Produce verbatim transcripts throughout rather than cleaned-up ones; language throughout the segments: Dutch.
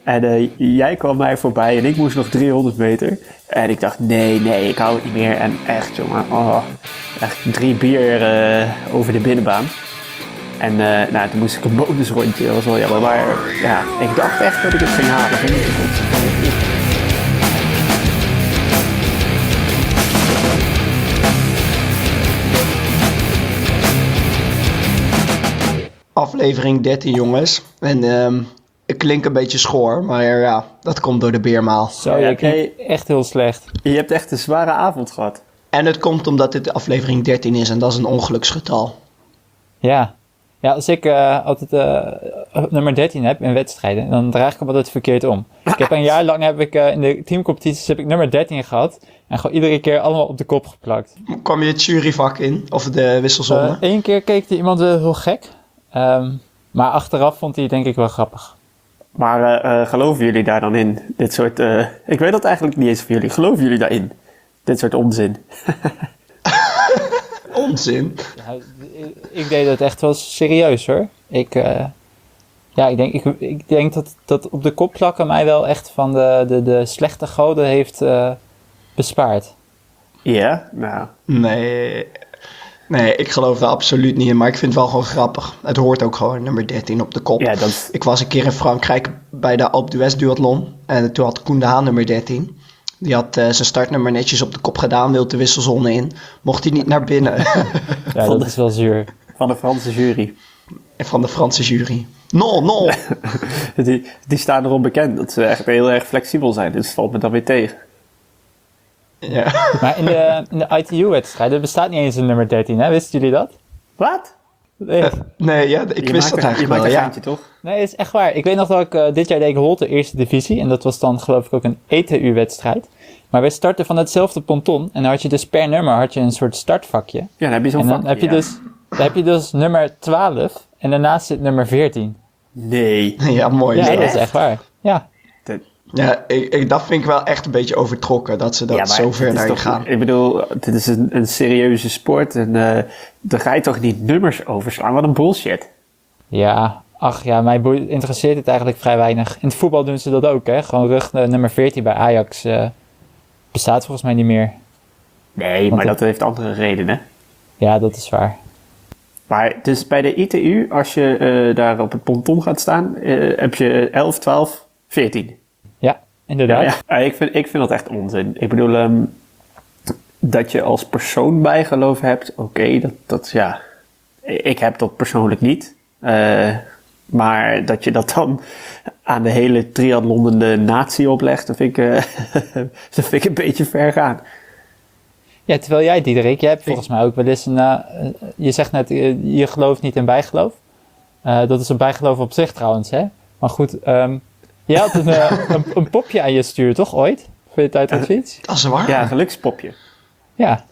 En uh, jij kwam mij voorbij en ik moest nog driehonderd meter. En ik dacht, nee, nee, ik hou het niet meer. En echt, jongen, oh, echt drie bier uh, over de binnenbaan. En uh, nou, toen moest ik een bonusrondje, dat was wel jammer. Maar ja, ik dacht echt dat ik het ging halen. Ging niet goed. Aflevering dertien, jongens. En um, ik klink een beetje schoor, maar ja, dat komt door de beermaal. Zo, je klinkt echt heel slecht. Je hebt echt een zware avond gehad. En het komt omdat dit aflevering dertien is en dat is een ongeluksgetal. Ja, ja als ik uh, altijd uh, nummer dertien heb in wedstrijden, dan draag ik hem altijd verkeerd om. Ik heb een jaar lang heb ik, uh, in de teamcompetities heb ik nummer dertien gehad en gewoon iedere keer allemaal op de kop geplakt. Kwam je het juryvak in, of de wisselzone? Eén uh, keer keek er iemand wel heel gek. Um, maar achteraf vond hij het denk ik wel grappig. Maar uh, uh, geloven jullie daar dan in? Dit soort, uh, ik weet dat eigenlijk niet eens van jullie. Geloven jullie daarin? Dit soort onzin. Onzin? Ja, ik, ik deed het echt wel serieus hoor. Ik, uh, ja, ik denk, ik, ik denk dat, dat op de kop plakken mij wel echt van de, de, de slechte goden heeft uh, bespaard. Ja? Yeah, nou. Nee... Nee, ik geloof er absoluut niet in, maar ik vind het wel gewoon grappig. Het hoort ook gewoon nummer dertien op de kop. Ja, dat... Ik was een keer in Frankrijk bij de Alpe d'Huez duathlon en toen had Koen de Haan nummer dertien. Die had uh, zijn startnummer netjes op de kop gedaan, wilde de wisselzone in. Mocht hij niet naar binnen. Ja, dat is wel zuur. Van de Franse jury. En van de Franse jury. No, no! die, die staan erom bekend dat ze echt heel erg flexibel zijn, dus het valt me dan weer tegen. Ja. Maar in de, in de I T U-wedstrijd, er bestaat niet eens een nummer dertien, hè? Wisten jullie dat? Wat? Nee, uh, nee ja, ik je wist dat er, eigenlijk je wel, maakt een ja. geintje, toch? Nee, dat is echt waar. Ik weet nog dat ik uh, dit jaar deed ik Holte eerste divisie. En dat was dan geloof ik ook een E T U-wedstrijd. Maar wij starten van hetzelfde ponton. En dan had je dus per nummer had je een soort startvakje. Ja, dan heb je zo'n en dan vakje, heb je, ja. dus, dan heb je dus nummer twaalf. En daarnaast zit nummer veertien. Nee. Ja, mooi. Ja, nee, dat is echt waar. Ja. Dat... Ja, ik, ik, dat vind ik wel echt een beetje overtrokken, dat ze dat ja, zo ver naar gaan. Ik bedoel, dit is een, een serieuze sport en uh, dan ga je toch niet nummers overslaan? Wat een bullshit. Ja, ach ja, mij boe- interesseert het eigenlijk vrij weinig. In het voetbal doen ze dat ook, hè. Gewoon rug uh, nummer veertien bij Ajax uh, bestaat volgens mij niet meer. Nee, Want maar het... dat heeft andere redenen. Ja, dat is waar. Maar dus bij de I T U, als je uh, daar op het ponton gaat staan, uh, heb je elf, twaalf, veertien. Ja, inderdaad. Ja, ja. Ik, vind, ik vind dat echt onzin. Ik bedoel, um, dat je als persoon bijgeloof hebt, oké, okay, dat, dat ja... Ik heb dat persoonlijk niet. Uh, maar dat je dat dan aan de hele triathlonende natie oplegt, dat vind ik, uh, dat vind ik een beetje ver gaan. Ja, terwijl jij, Diederik, jij hebt volgens mij ook wel eens een... Uh, je zegt net, uh, je gelooft niet in bijgeloof. Uh, dat is een bijgeloof op zich trouwens, hè. Maar goed, um, jij had een, uh, een, een popje aan je stuur, toch, ooit? Voor je tijd op fiets? Dat is waar. Ja, een gelukspopje. Ja.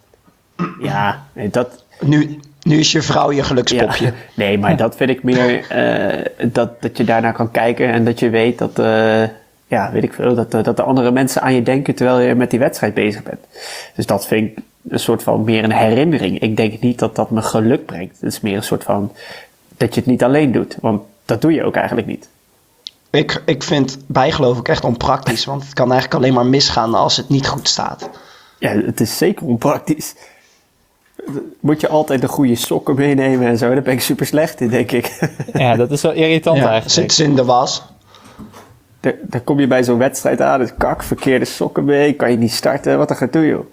Ja, dat... Nu... Nu is je vrouw je gelukspopje. Ja, nee, maar dat vind ik meer uh, dat, dat je daarnaar kan kijken en dat je weet dat, uh, ja, weet ik veel, dat, uh, dat de andere mensen aan je denken terwijl je met die wedstrijd bezig bent. Dus dat vind ik een soort van meer een herinnering. Ik denk niet dat dat me geluk brengt. Het is meer een soort van dat je het niet alleen doet, want dat doe je ook eigenlijk niet. Ik, ik vind bijgeloof ook echt onpraktisch, want het kan eigenlijk alleen maar misgaan als het niet goed staat. Ja, het is zeker onpraktisch. Moet je altijd de goede sokken meenemen en zo. Daar ben ik super slecht in, denk ik. Ja, dat is wel irritant ja, eigenlijk. Zit ze in de was. Dan, dan kom je bij zo'n wedstrijd aan. Dus kak, verkeerde sokken mee. Kan je niet starten. Wat dan gaat doen, joh.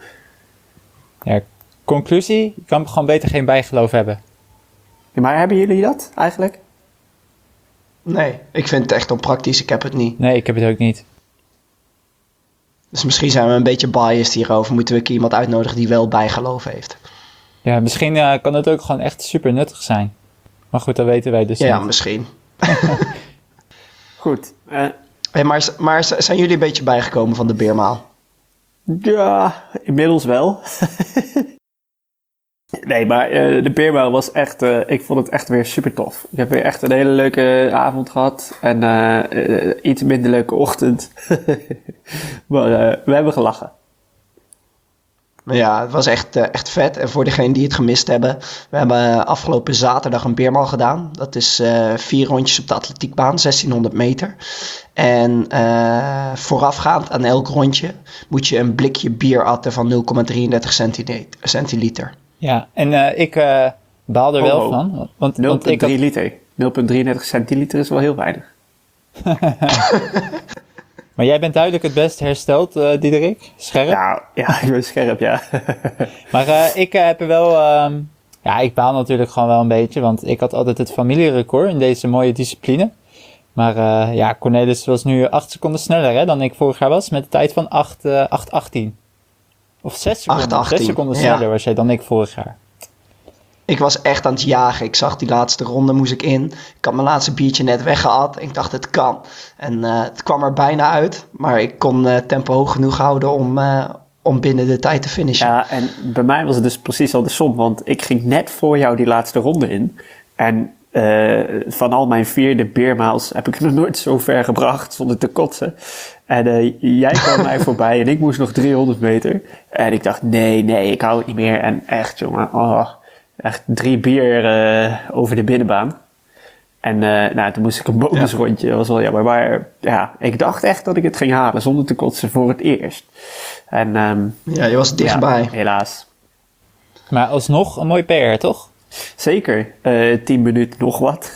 Ja, conclusie. Je kan gewoon beter geen bijgeloof hebben. Ja, maar hebben jullie dat eigenlijk? Nee, ik vind het echt onpraktisch. Ik heb het niet. Nee, ik heb het ook niet. Dus misschien zijn we een beetje biased hierover. Moeten we iemand uitnodigen die wel bijgeloof heeft. Ja, misschien uh, kan het ook gewoon echt super nuttig zijn. Maar goed, dat weten wij dus ja, niet. Ja, misschien. Goed. Uh, hey, maar, maar zijn jullie een beetje bijgekomen van de beermaal? Ja, inmiddels wel. Nee, maar uh, de beermaal was echt... Uh, ik vond het echt weer super tof. Ik heb weer echt een hele leuke avond gehad. En uh, uh, iets minder leuke ochtend. Maar uh, we hebben gelachen. Maar ja, het was echt, uh, echt vet. En voor degenen die het gemist hebben, we hebben afgelopen zaterdag een beermaal gedaan. Dat is uh, vier rondjes op de atletiekbaan, zestienhonderd meter. En uh, voorafgaand aan elk rondje moet je een blikje bier atten van nul komma drieëndertig centiliter. Ja, en uh, ik uh, baal er oh, wel oh. van. Want, nul komma drie want ik had... liter. nul komma drieëndertig centiliter is wel heel weinig. Maar jij bent duidelijk het best hersteld, uh, Diederik. Scherp. Ja, ja, ik ben scherp, ja. Maar uh, ik uh, heb er wel... Uh, ja, ik baal natuurlijk gewoon wel een beetje. Want ik had altijd het familierecord in deze mooie discipline. Maar uh, ja, Cornelis was nu acht seconden sneller hè, dan ik vorig jaar was. Met een tijd van acht achttien. Of zes seconden. zes seconden sneller ja. was jij dan ik vorig jaar. Ik was echt aan het jagen. Ik zag die laatste ronde, moest ik in. Ik had mijn laatste biertje net weggehaald. Ik dacht, het kan. En uh, het kwam er bijna uit. Maar ik kon uh, tempo hoog genoeg houden om, uh, om binnen de tijd te finishen. Ja, en bij mij was het dus precies andersom. Want ik ging net voor jou die laatste ronde in. En uh, van al mijn vierde beermaals heb ik het nog nooit zo ver gebracht zonder te kotsen. En uh, jij kwam mij voorbij en ik moest nog driehonderd meter. En ik dacht, nee, nee, ik hou het niet meer. En echt, jongen, oh... Echt drie bier uh, over de binnenbaan. En uh, nou, toen moest ik een bonusrondje. Dat was wel jammer. Maar ja, ik dacht echt dat ik het ging halen zonder te kotsen voor het eerst. En, um, ja, je was dichtbij. Ja, helaas. Maar alsnog een mooi P R, toch? Zeker. Uh, tien minuten nog wat.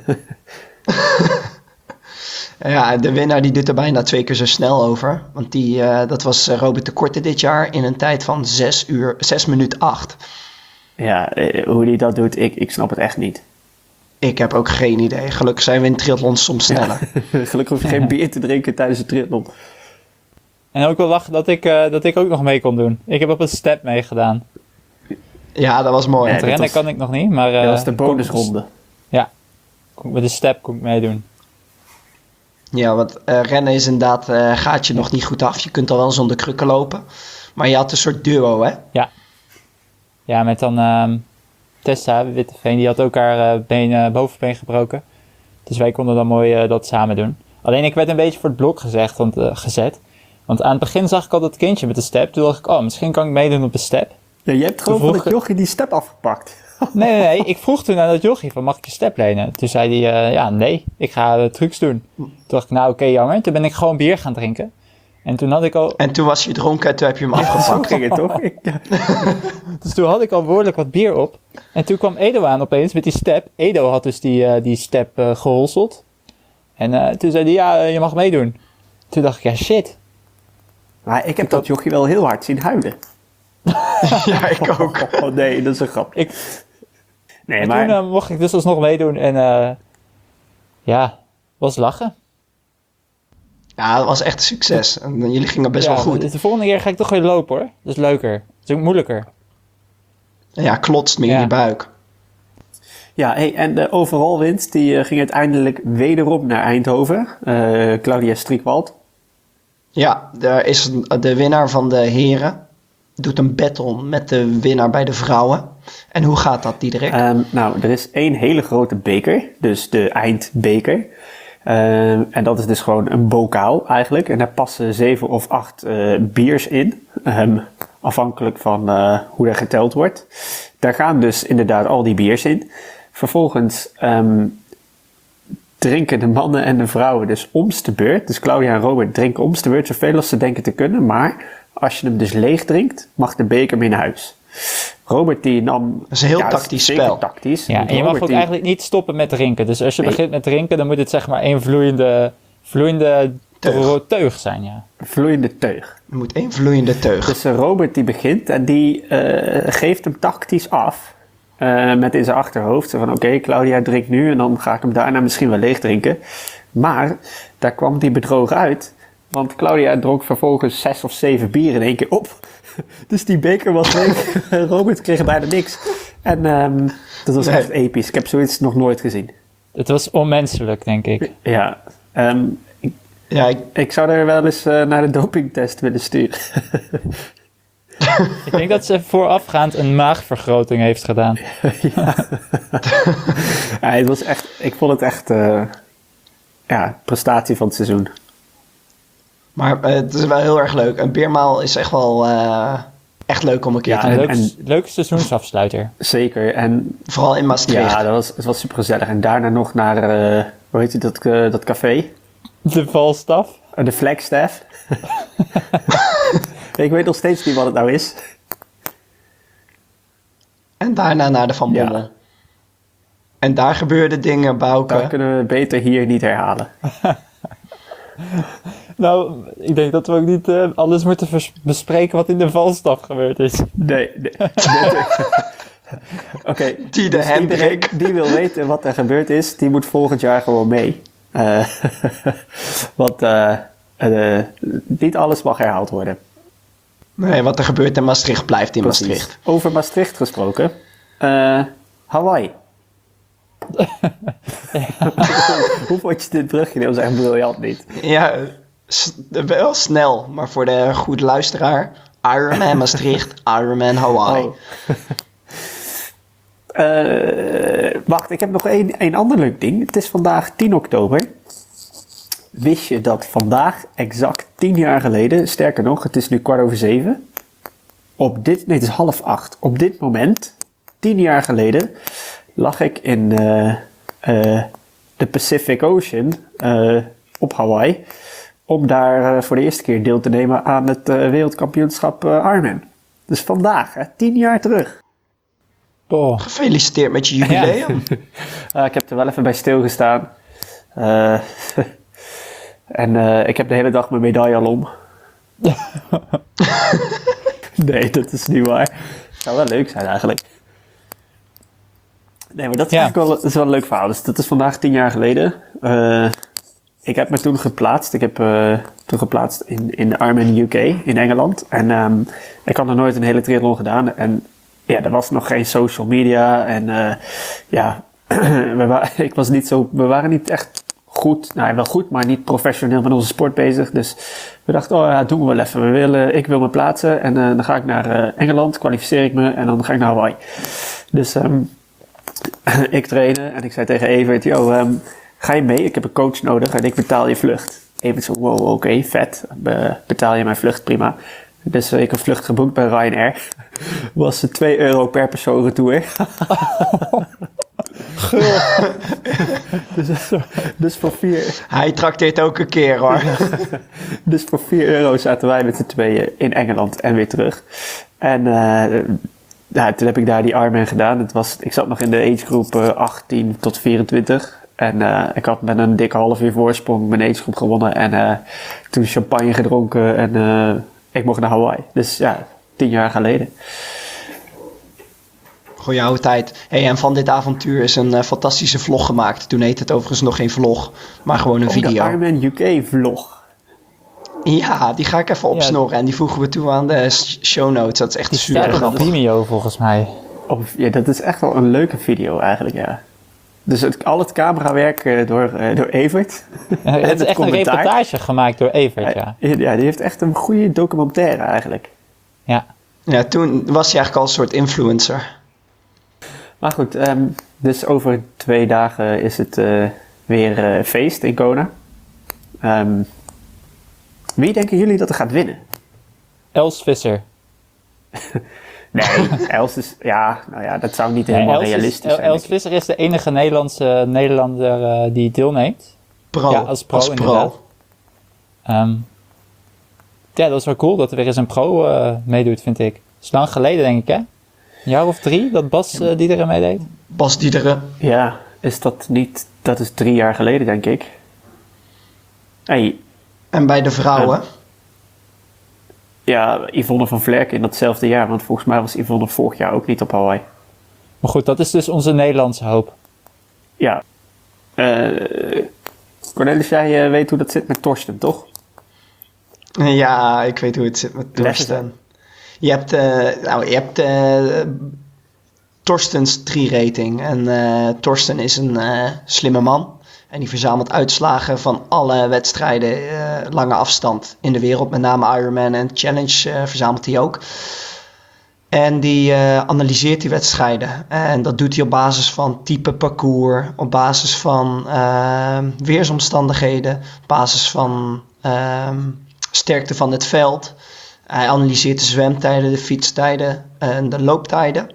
Ja, de winnaar die doet er bijna twee keer zo snel over. Want die, uh, dat was Robert de Korte dit jaar in een tijd van zes uur, zes minuut acht. Ja, hoe die dat doet, ik, ik snap het echt niet. Ik heb ook geen idee. Gelukkig zijn we in triathlons soms sneller. Ja. Gelukkig hoef je geen bier te drinken tijdens de triathlon. En ook wel lachen dat ik, uh, dat ik ook nog mee kon doen. Ik heb op een step meegedaan. Ja, dat was mooi. Het ja, rennen was, kan ik nog niet, maar... Uh, dat was de bonusronde. Kon, ja, met de step kon ik meedoen. Ja, want uh, rennen is inderdaad, uh, gaat je nog niet goed af. Je kunt al wel zonder krukken lopen. Maar je had een soort duo, hè? Ja. Ja, met dan uh, Tessa Witteveen, die had ook haar uh, been, uh, bovenbeen gebroken. Dus wij konden dan mooi uh, dat samen doen. Alleen ik werd een beetje voor het blok gezegd, want, uh, gezet. Want aan het begin zag ik al dat kindje met de step. Toen dacht ik, oh, misschien kan ik meedoen op de step. Ja, je hebt gewoon van het jochie die step afgepakt. Nee, nee, nee. Ik vroeg toen aan dat jochie van, mag ik je step lenen? Toen zei hij, uh, ja, nee, ik ga uh, trucs doen. Toen dacht ik, nou, oké, okay, jammer. Toen ben ik gewoon bier gaan drinken. En toen had ik al... En toen was je dronken en toen heb je hem afgepakt. Ja, zo ging het toch? Ja. Dus toen had ik al behoorlijk wat bier op. En toen kwam Edo aan opeens met die step. Edo had dus die, uh, die step uh, geholseld. En uh, toen zei hij, ja, uh, je mag meedoen. Toen dacht ik, ja, shit. Maar ik heb dat jochie wel heel hard zien huilen. Ja, ik ook. Oh, oh, nee, dat is een grap. Ik... Nee, en maar... toen uh, mocht ik dus alsnog meedoen. En uh, ja, was lachen. Ja, dat was echt een succes. En jullie gingen best ja, wel goed. De volgende keer ga ik toch weer lopen hoor. Dat is leuker. Dat is ook moeilijker. Ja, klotst meer ja. in je buik. Ja, hey, en de overal winst die uh, ging uiteindelijk wederom naar Eindhoven. Uh, Claudia Striekwald. Ja, daar is de winnaar van de heren. Doet een battle met de winnaar bij de vrouwen. En hoe gaat dat, Diederik? Um, nou, er is één hele grote beker. Dus de eindbeker. Uh, en dat is dus gewoon een bokaal eigenlijk. En daar passen zeven of acht uh, biers in. Um, afhankelijk van uh, hoe er geteld wordt. Daar gaan dus inderdaad al die biers in. Vervolgens um, drinken de mannen en de vrouwen dus omste beurt. Dus Claudia en Robert drinken omste beurt zoveel als ze denken te kunnen. Maar als je hem dus leeg drinkt, mag de beker mee naar huis. Robert die nam... Dat is een heel ja, tactisch zeker spel. Tactisch. Ja, en je mag ook die... eigenlijk niet stoppen met drinken. Dus als je nee. begint met drinken, dan moet het zeg maar één vloeiende, vloeiende teug. teug zijn. Ja. Vloeiende teug. Er moet één vloeiende teug. Dus uh, Robert die begint en die uh, geeft hem tactisch af. Uh, met in zijn achterhoofd. Zo van oké, okay, Claudia drinkt nu en dan ga ik hem daarna misschien wel leeg drinken. Maar daar kwam die bedroog uit. Want Claudia dronk vervolgens zes of zeven bier in één keer op. Dus die beker was leeg. Robert kreeg bijna niks. En um, dat was nee. echt episch. Ik heb zoiets nog nooit gezien. Het was onmenselijk, denk ik. Ja. Um, ik, ja ik... ik zou er wel eens uh, naar de dopingtest willen sturen. Ik denk dat ze voorafgaand een maagvergroting heeft gedaan. Ja. Ja, het was echt, ik vond het echt uh, ja, prestatie van het seizoen. Maar uh, het is wel heel erg leuk. Een beermaal is echt wel... Uh, Echt leuk om een keer Ja, te Een doen. en- leuk, leuke seizoensafsluiter. Zeker. En Vooral in Maastricht. ja, dat was, het was super gezellig. En daarna nog naar, eh, hoe heet het, dat, eh, dat café? De valstaf. Uh, de Flagstaff. Ik weet nog steeds niet wat het nou is. En daarna naar de Van Ja. Bommel. En daar gebeurden dingen, Bouke. Dat kunnen we beter hier niet herhalen. Nou, ik denk dat we ook niet eh, alles moeten vers- bespreken wat in de valstaf gebeurd is. Nee, nee. Oké, Die de dus Hendrik. iedereen die wil weten wat er gebeurd is, die moet volgend jaar gewoon mee. Eh, want eh, eh, niet alles mag herhaald worden. Nee, wat er gebeurt in Maastricht blijft in Precies. Maastricht. Over Maastricht gesproken. Eh, Hawaii. Hoe vond je dit brugje? Dat was echt briljant niet. Ja, s- wel snel. Maar voor de goede luisteraar. Ironman Maastricht, Ironman Hawaii. Oh. Eh, wacht, ik heb nog één, één ander leuk ding. Het is vandaag tien oktober. Wist je dat vandaag exact tien jaar geleden, sterker nog, het is nu kwart over zeven. Op dit, nee, het is half acht. Op dit moment, tien jaar geleden, lag ik in eh, eh, de Pacific Ocean eh, op Hawaii. Om daar eh, voor de eerste keer deel te nemen aan het eh, wereldkampioenschap eh, Ironman. Dus vandaag, hè, tien jaar terug. Oh. Gefeliciteerd met je jubileum. Uh, ik heb er wel even bij stilgestaan. Uh, en uh, ik heb de hele dag mijn medaille al om. Nee, dat is niet waar. Het zou wel leuk zijn eigenlijk. Nee, maar dat is, Ja. eigenlijk wel, dat is wel een leuk verhaal. Dus dat is vandaag tien jaar geleden. Uh, ik heb me toen geplaatst. Ik heb uh, toen geplaatst in, in de Ironman U K in Engeland. En um, ik had nog nooit een hele triathlon gedaan. En ja, er was nog geen social media. En uh, ja, we, wa- ik was niet zo, we waren niet echt goed. Nou, wel goed, maar niet professioneel met onze sport bezig. Dus we dachten, oh ja, doen we wel even. We willen, ik wil me plaatsen. En uh, dan ga ik naar uh, Engeland, kwalificeer ik me. En dan ga ik naar Hawaii. Dus um, ik trainen en ik zei tegen Evert, yo, um, ga je mee? Ik heb een coach nodig en ik betaal je vlucht. Evert zo, wow, oké, okay, vet. Be- betaal je mijn vlucht, prima. Dus uh, ik heb een vlucht geboekt bij Ryanair. Was het twee euro per persoon retour. dus, dus voor vier... Hij trakteert ook een keer hoor. Dus voor vier euro zaten wij met z'n tweeën in Engeland en weer terug. En uh, ja, toen heb ik daar die Ironman gedaan. Het was, ik zat nog in de agegroep uh, achttien tot vierentwintig. En uh, ik had met een dikke half uur voorsprong mijn agegroep gewonnen. En uh, toen champagne gedronken en uh, ik mocht naar Hawaii. Dus ja, tien jaar geleden. Goeie oude tijd. Hey, en van dit avontuur is een uh, fantastische vlog gemaakt. Toen heette het overigens nog geen vlog, maar gewoon een Oh, de video. Ironman U K vlog. Ja, die ga ik even opsnorren. En die voegen we toe aan de s- show notes. Dat is echt Die super staat op grappig. Vimeo volgens mij. Of, ja, dat is echt wel een leuke video eigenlijk, ja. Dus het, al het camerawerk uh, door, uh, door Evert. Ja, het is het echt commentaar. een reportage gemaakt door Evert, ja. Ja, die heeft echt een goede documentaire eigenlijk. Ja. Ja, toen was hij eigenlijk al een soort influencer. Maar goed, um, dus over twee dagen is het uh, weer uh, feest in Kona. Um, wie denken jullie dat er gaat winnen? Els Visser. Nee, Els is... Ja, nou ja, dat zou niet Nee, helemaal Els, is, realistisch El- zijn. Els denk ik. Visser is de enige Nederlandse Nederlander uh, die deelneemt. Pro. Ja, als pro inderdaad. Um, ja, dat is wel cool dat er weer eens een pro uh, meedoet, vind ik. Dat is lang geleden, denk ik, hè? Een jaar of drie dat Bas uh, die er meedeed. Bas Diederen. Ja, is dat niet... Dat is drie jaar geleden, denk ik. Hey, En bij de vrouwen. ja, Yvonne van Vlerken in datzelfde jaar. Want volgens mij was Yvonne vorig jaar ook niet op Hawaii. Maar goed, dat is dus onze Nederlandse hoop. Ja. Uh, Cornelis, jij uh, weet hoe dat zit met Torsten, toch? Ja, ik weet hoe het zit met Torsten. Je hebt, uh, nou, je hebt uh, Torstens tri-rating. En uh, Torsten is een uh, slimme man. En die verzamelt uitslagen van alle wedstrijden uh, lange afstand in de wereld. Met name Ironman en Challenge uh, verzamelt hij ook. En die uh, analyseert die wedstrijden. En dat doet hij op basis van type parcours. Op basis van uh, weersomstandigheden. Op basis van uh, sterkte van het veld. Hij analyseert de zwemtijden, de fietstijden en de looptijden.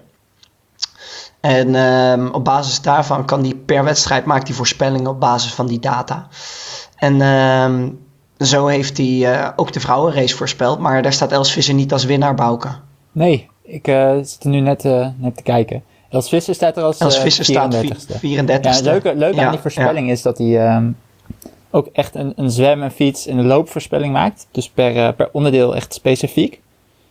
En um, op basis daarvan kan hij per wedstrijd maakt hij voorspellingen op basis van die data. En um, zo heeft hij uh, ook de vrouwenrace voorspeld, maar daar staat Els Visser niet als winnaar, Bouke. Nee, ik uh, zit er nu net, uh, net te kijken. Els Visser staat er als Els Visser uh, vierendertigste. staat vierendertigste. Ja, het leuke, leuke ja, aan die voorspelling ja. is dat hij um, ook echt een, een zwem, een fiets en een loopvoorspelling maakt. Dus per, uh, per onderdeel echt specifiek.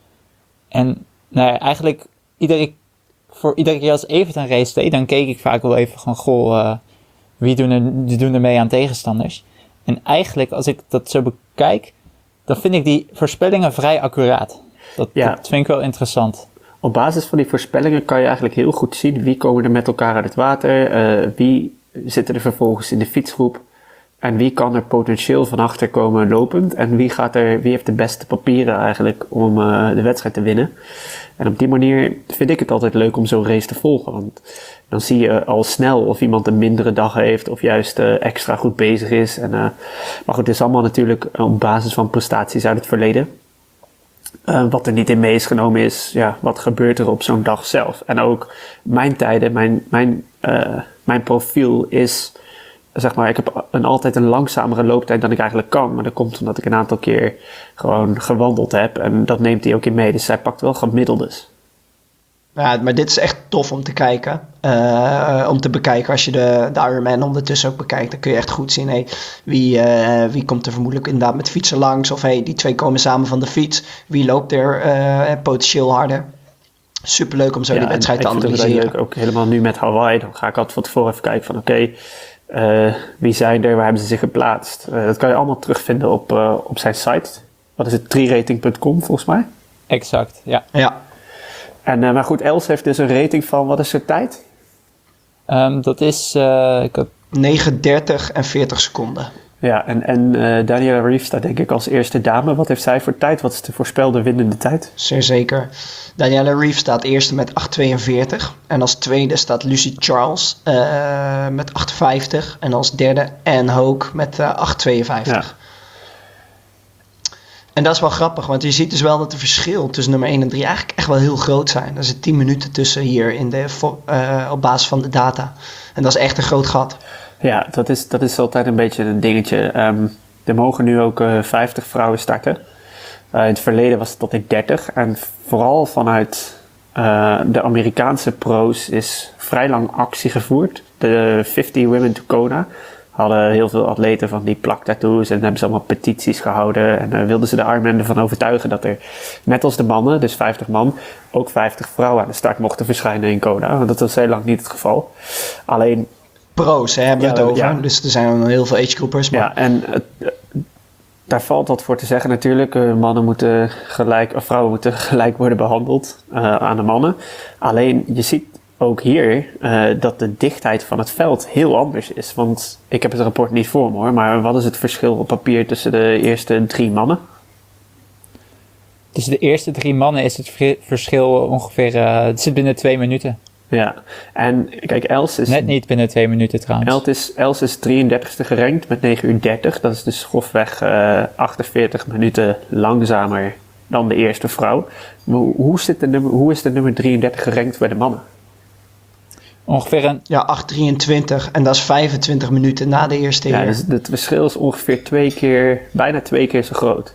En nou ja, eigenlijk iedere, voor iedere keer als Evert een race deed, dan keek ik vaak wel even gewoon, goh, uh, wie doen er, die doen er mee aan tegenstanders? En eigenlijk, als ik dat zo bekijk, dan vind ik die voorspellingen vrij accuraat. Dat, Ja. dat vind ik wel interessant. Op basis van die voorspellingen kan je eigenlijk heel goed zien wie komen er met elkaar uit het water, uh, wie zitten er vervolgens in de fietsgroep en wie kan er potentieel van achter komen lopend en wie, gaat er, wie heeft de beste papieren eigenlijk om uh, de wedstrijd te winnen. En op die manier vind ik het altijd leuk om zo'n race te volgen, want dan zie je al snel of iemand een mindere dag heeft of juist uh, extra goed bezig is. En, uh, maar goed, het is allemaal natuurlijk op basis van prestaties uit het verleden. Uh, wat er niet in mee is genomen is, ja, wat gebeurt er op zo'n dag zelf? En ook mijn tijden, mijn, mijn, uh, mijn profiel is, zeg maar, ik heb een, altijd een langzamere looptijd dan ik eigenlijk kan. Maar dat komt omdat ik een aantal keer gewoon gewandeld heb. En dat neemt hij ook in mee. Dus hij pakt wel gemiddeldes. Ja, maar dit is echt tof om te kijken. Uh, om te bekijken als je de, de Ironman ondertussen ook bekijkt. Dan kun je echt goed zien, hey, wie, uh, wie komt er vermoedelijk inderdaad met fietsen langs. Of hey, die twee komen samen van de fiets. Wie loopt er uh, potentieel harder. Superleuk om zo Ja, die wedstrijd te ik vind het analyseren. leuk, ook helemaal nu met Hawaii. Dan ga ik altijd van tevoren even kijken van oké, okay, uh, wie zijn er, waar hebben ze zich geplaatst? Uh, dat kan je allemaal terugvinden op, uh, op zijn site. Wat is het? tree rating punt com volgens mij. Exact, ja. Ja. En, uh, maar goed, Els heeft dus een rating van, wat is haar tijd? Um, dat is, uh, ik heb... negen dertig en veertig seconden. Ja, en, en uh, Daniela Ryf staat denk ik als eerste dame. Wat heeft zij voor tijd? Wat is de voorspelde winnende tijd? Zeer zeker. Daniela Ryf staat eerste met acht tweeënveertig. En als tweede staat Lucy Charles uh, met acht vijftig. En als derde Anne Hoke met uh, acht tweeënvijftig. Ja. En dat is wel grappig, want je ziet dus wel dat de verschil tussen nummer één en drie eigenlijk echt wel heel groot zijn. Er zit tien minuten tussen hier in de, uh, op basis van de data. En dat is echt een groot gat. Ja, dat is, dat is altijd een beetje een dingetje. Um, er mogen nu ook uh, vijftig vrouwen starten. Uh, in het verleden was het tot in dertig. En vooral vanuit uh, de Amerikaanse pro's is vrij lang actie gevoerd. De vijftig Women to Kona hadden heel veel atleten van die plaktattoos en hebben ze allemaal petities gehouden. En uh, wilden ze de Ironman ervan overtuigen dat er, net als de mannen, dus vijftig man, ook vijftig vrouwen aan de start mochten verschijnen in Kona. Want dat was heel lang niet het geval. Alleen... Pro's, hè, hebben we Ja, het over. ja. Dus er zijn heel veel agegroupers. Maar... Ja, en uh, daar valt wat voor te zeggen natuurlijk. Uh, mannen moeten gelijk, of vrouwen moeten gelijk worden behandeld uh, aan de mannen. Alleen, je ziet ook hier uh, dat de dichtheid van het veld heel anders is. Want ik heb het rapport niet voor me hoor, maar wat is het verschil op papier tussen de eerste drie mannen? Tussen de eerste drie mannen is het vri- verschil ongeveer, uh, het zit binnen twee minuten. Ja, en kijk, Els is... Net niet binnen twee minuten trouwens. Els is, Els is drieëndertigste gerankt met negen uur dertig. Dat is dus grofweg uh, achtenveertig minuten langzamer dan de eerste vrouw. Maar hoe, hoe, zit de nummer, hoe is de nummer drieëndertig gerankt bij de mannen? Ongeveer een... Ja, acht drieëntwintig. En dat is vijfentwintig minuten na de eerste Ja, heer. dus het verschil is ongeveer twee keer, bijna twee keer zo groot.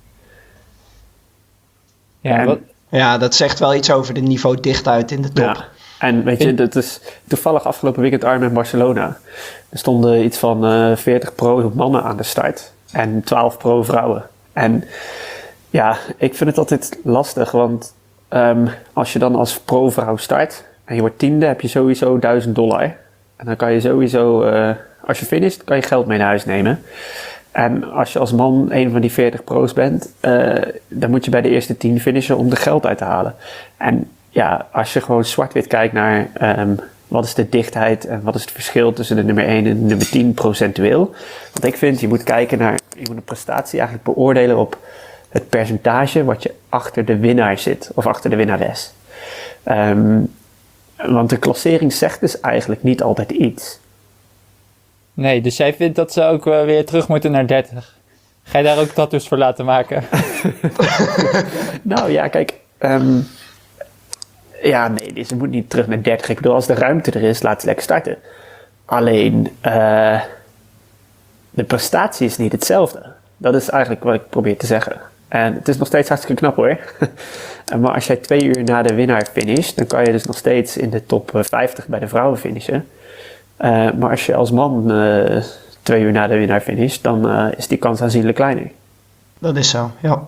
Ja, En- wat, Ja, dat zegt wel iets over de niveau dichtheid in de top. Ja. En weet je, dat is toevallig afgelopen weekend Ironman Barcelona. Er stonden iets van uh, veertig pro mannen aan de start en twaalf pro vrouwen. En ja, ik vind het altijd lastig, want um, als je dan als pro vrouw start en je wordt tiende, heb je sowieso duizend dollar. En dan kan je sowieso, uh, als je finisht, kan je geld mee naar huis nemen. En als je als man een van die veertig pro's bent, uh, dan moet je bij de eerste tien finishen om er geld uit te halen. En ja, als je gewoon zwart-wit kijkt naar um, wat is de dichtheid en wat is het verschil tussen de nummer één en de nummer tien procentueel. Want ik vind, je moet kijken naar, je moet een prestatie eigenlijk beoordelen op het percentage wat je achter de winnaar zit, of achter de winnares. Um, want de klassering zegt dus eigenlijk niet altijd iets. nee, dus jij vindt dat ze ook uh, weer terug moeten naar dertig? Ga je daar ook tattoos voor laten maken? Nou ja, kijk. Um, ja, nee, dus je moet niet terug naar dertig. Ik bedoel, als de ruimte er is, laat ze lekker starten. Alleen, uh, de prestatie is niet hetzelfde. Dat is eigenlijk wat ik probeer te zeggen. En het is nog steeds hartstikke knap hoor. Maar als jij twee uur na de winnaar finisht, dan kan je dus nog steeds in de top vijftig bij de vrouwen finishen. Uh, maar als je als man uh, twee uur na de winnaar finisht, dan uh, is die kans aanzienlijk kleiner. Dat is zo, ja.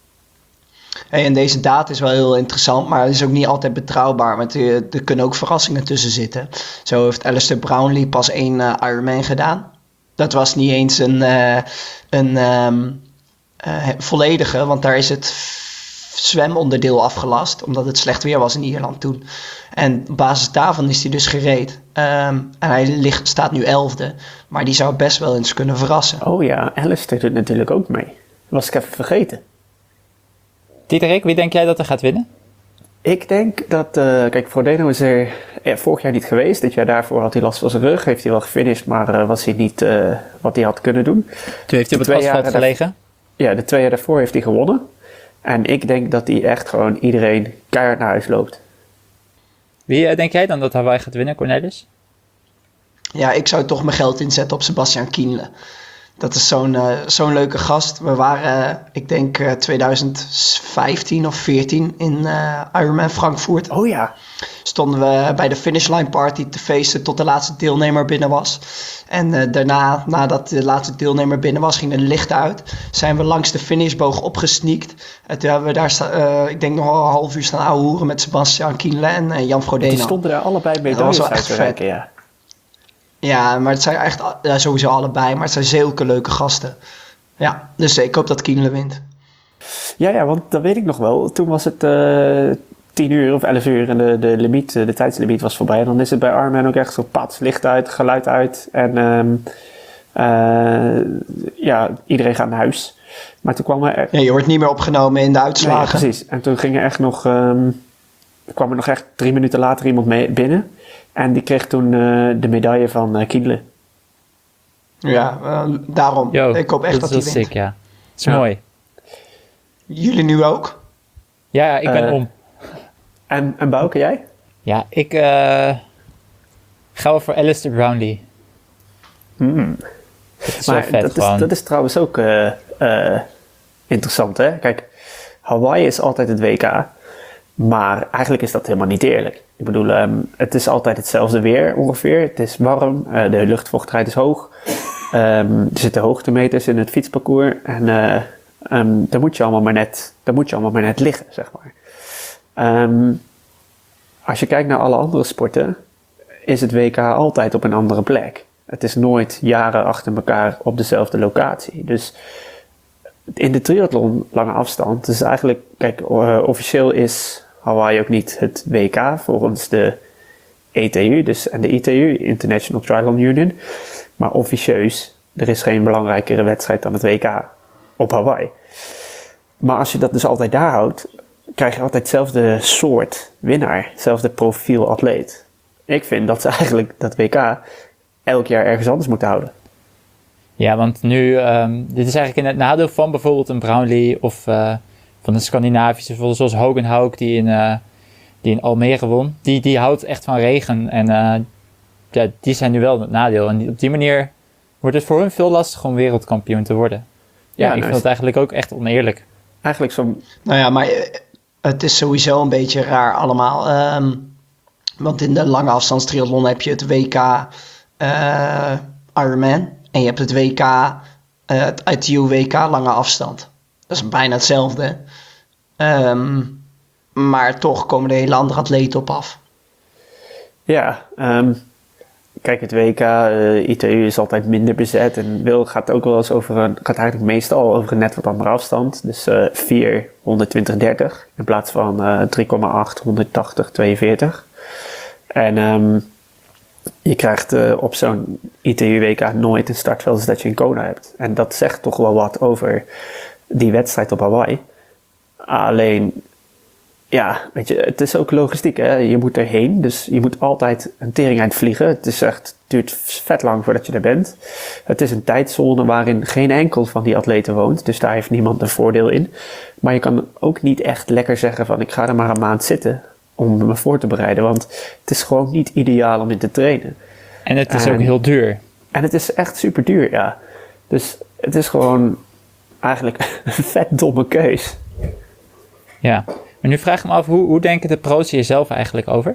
Hey, en deze data is wel heel interessant, maar het is ook niet altijd betrouwbaar. Want er, er kunnen ook verrassingen tussen zitten. Zo heeft Alistair Brownlee pas één uh, Ironman gedaan. Dat was niet eens een, uh, een um, uh, volledige, want daar is het zwemonderdeel afgelast. Omdat het slecht weer was in Ierland toen. En op basis daarvan is hij dus gereed. Um, en hij ligt, staat nu elfde. Maar die zou best wel eens kunnen verrassen. Oh ja, Alistair doet natuurlijk ook mee. Was ik even vergeten. Diederik, wie denk jij dat er gaat winnen? Ik denk dat, uh, kijk, Frodeno is er eh, vorig jaar niet geweest. Dit jaar daarvoor had hij last van zijn rug. Heeft hij wel gefinished, maar uh, was hij niet uh, wat hij had kunnen doen. Toen heeft hij op het asfalt gelegen? Ja, de twee jaar daarvoor heeft hij gewonnen. En ik denk dat hij echt gewoon iedereen keihard naar huis loopt. Wie uh, denk jij dan dat Hawaii gaat winnen, Cornelis? Ja, ik zou toch mijn geld inzetten op Sebastian Kienle. Dat is zo'n, uh, zo'n leuke gast. We waren, uh, ik denk, uh, twintig vijftien of veertien in uh, Ironman Frankfurt. Oh ja. Stonden we bij de finishline party te feesten tot de laatste deelnemer binnen was. En uh, daarna, nadat de laatste deelnemer binnen was, ging de licht uit. Zijn we langs de finishboog opgesneakt. Uh, toen hebben we daar, sta, uh, ik denk, nog wel een half uur staan ouwe hoeren met Sebastian Kienle en uh, Jan Frodeno. Die stonden daar allebei medailles uit te reiken, ja. Ja, maar het zijn echt ja, sowieso allebei, maar het zijn zulke leuke gasten. Ja, dus ik hoop dat Kienle wint. Ja, ja, want dat weet ik nog wel. Toen was het uh, tien uur of elf uur en de, de, limiet, de tijdslimiet was voorbij. En dan is het bij Ironman ook echt zo pats, licht uit, geluid uit. En um, uh, ja, iedereen gaat naar huis. Maar toen kwam er... Ja, je wordt niet meer opgenomen in de uitslagen. Nee, ja, precies. En toen ging er echt nog... Um, kwam er nog echt drie minuten later iemand mee binnen. En die kreeg toen uh, de medaille van uh, Kienle. Ja, uh, daarom. Yo, ik hoop echt dat, dat hij wint. wint. Sick, ja. Dat is ja. mooi. Jullie nu ook? Ja, ja ik ben uh, om. En, en Bouke, jij? Ja, ik uh, ga wel voor Alistair Brownlee. Hmm. Dat is maar wel vet dat, gewoon. is, dat is trouwens ook uh, uh, interessant, hè? Kijk, Hawaii is altijd het W K. Maar eigenlijk is dat helemaal niet eerlijk. Ik bedoel, um, het is altijd hetzelfde weer ongeveer. Het is warm, uh, de luchtvochtigheid is hoog. Um, er zitten hoogtemeters in het fietsparcours. En uh, um, daar, moet je allemaal maar net, daar moet je allemaal maar net liggen, zeg maar. Um, als je kijkt naar alle andere sporten, is het W K altijd op een andere plek. Het is nooit jaren achter elkaar op dezelfde locatie. Dus in de triathlon lange afstand, dus eigenlijk, kijk, uh, officieel is Hawaii ook niet het W K volgens de E T U, dus en de I T U, International Triathlon Union. Maar officieus, er is geen belangrijkere wedstrijd dan het W K op Hawaii. Maar als je dat dus altijd daar houdt, krijg je altijd hetzelfde soort winnaar, hetzelfde profiel atleet. Ik vind dat ze eigenlijk dat W K elk jaar ergens anders moeten houden. Ja, want nu, um, dit is eigenlijk in het nadeel van bijvoorbeeld een Brownlee of uh, van een Scandinavische, zoals Hogan Hauk die in, uh, die in Almere won. Die, die houdt echt van regen en uh, ja, die zijn nu wel het nadeel. En op die manier wordt het voor hun veel lastiger om wereldkampioen te worden. Ja, ja ik nou vind het eigenlijk ook echt oneerlijk. Eigenlijk zo... Nou ja, maar het is sowieso een beetje raar allemaal. Um, want in de lange afstandstriathlon heb je het W K uh, Ironman. En je hebt het W K, uh, het I T U W K lange afstand. Dat is bijna hetzelfde. Um, maar toch komen er hele andere atleten op af. Ja, um, kijk, het W K, uh, I T U is altijd minder bezet. En Wil gaat ook wel eens over een, gaat eigenlijk meestal over een net wat andere afstand. Dus uh, vier, honderdtwintig, dertig in plaats van uh, drie komma acht, honderdtachtig, tweeënveertig. En um, je krijgt uh, op zo'n I T U W K nooit een startveld als dat je in Kona hebt. En dat zegt toch wel wat over die wedstrijd op Hawaii. Alleen, ja, weet je, het is ook logistiek, hè. Je moet erheen, dus je moet altijd een tering eind vliegen. Het is echt, het duurt vet lang voordat je er bent. Het is een tijdzone waarin geen enkel van die atleten woont, dus daar heeft niemand een voordeel in. Maar je kan ook niet echt lekker zeggen van, ik ga er maar een maand zitten om me voor te bereiden, want het is gewoon niet ideaal om in te trainen. En het is en, ook heel duur. En het is echt super duur, ja. Dus het is gewoon eigenlijk een vet domme keus. Ja, maar nu vraag ik me af, hoe, hoe denken de pro's hier zelf eigenlijk over?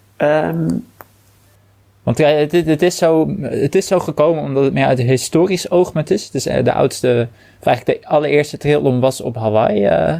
Um, Want ja, het, het, is zo, het is zo gekomen omdat het meer uit een historisch oogpunt is. Dus de oudste, of eigenlijk de allereerste triathlon was op Hawaii. Uh,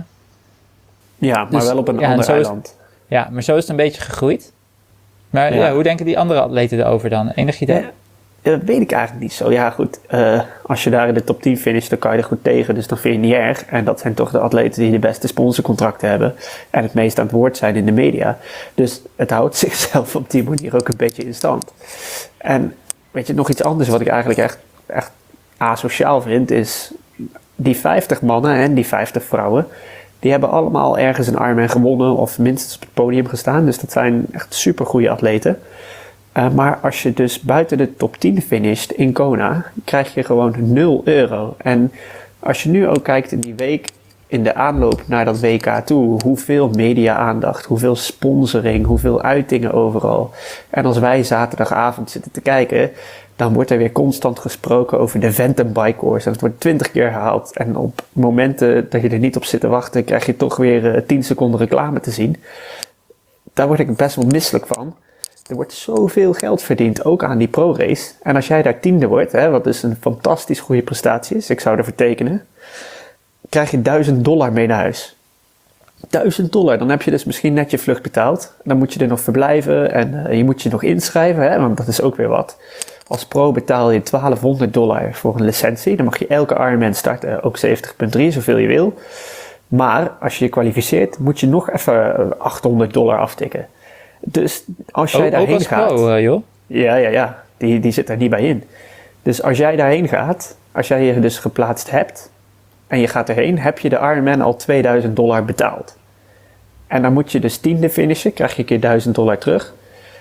ja, maar dus, wel op een ja, ander zo eiland. Is, ja, maar zo is het een beetje gegroeid. Maar ja. Ja, hoe denken die andere atleten erover dan? Enig idee? Ja. Dat weet ik eigenlijk niet zo. Ja, goed. Uh, als je daar in de top tien finisht, dan kan je er goed tegen. Dus dan vind je het niet erg. En dat zijn toch de atleten die de beste sponsorcontracten hebben. En het meest aan het woord zijn in de media. Dus het houdt zichzelf op die manier ook een beetje in stand. En weet je, nog iets anders wat ik eigenlijk echt, echt asociaal vind, is die vijftig mannen en die vijftig vrouwen. Die hebben allemaal ergens een Ironman gewonnen of minstens op het podium gestaan. Dus dat zijn echt supergoeie atleten. Uh, maar als je dus buiten de top tien finisht in Kona, krijg je gewoon nul euro. En als je nu ook kijkt in die week, in de aanloop naar dat W K toe, hoeveel media-aandacht, hoeveel sponsoring, hoeveel uitingen overal. En als wij zaterdagavond zitten te kijken, dan wordt er weer constant gesproken over de Ventum Bike Course. En het wordt twintig keer herhaald. En op momenten dat je er niet op zit te wachten, krijg je toch weer uh, tien seconden reclame te zien. Daar word ik best wel misselijk van. Er wordt zoveel geld verdiend, ook aan die pro-race. En als jij daar tiende wordt, hè, wat dus een fantastisch goede prestatie is, ik zou ervoor tekenen, krijg je duizend dollar mee naar huis. Duizend dollar, dan heb je dus misschien net je vlucht betaald. Dan moet je er nog verblijven en uh, je moet je nog inschrijven, hè, want dat is ook weer wat. Als pro betaal je twaalfhonderd dollar voor een licentie. Dan mag je elke Ironman starten, ook zeventig punt drie, zoveel je wil. Maar als je je kwalificeert, moet je nog even achthonderd dollar aftikken. Dus als jij oh, daarheen als gaat... pro, uh, joh? Ja, ja, ja. Die, die zit er niet bij in. Dus als jij daarheen gaat, als jij je dus geplaatst hebt en je gaat erheen, heb je de Ironman al tweeduizend dollar betaald. En dan moet je dus tiende finishen, krijg je een keer duizend dollar terug.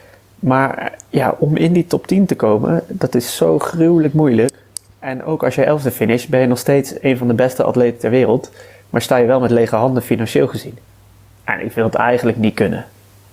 Maar ja, om in die top tien te komen, dat is zo gruwelijk moeilijk. En ook als je elfde finisht, ben je nog steeds een van de beste atleten ter wereld. Maar sta je wel met lege handen financieel gezien. En ik wil het eigenlijk niet kunnen.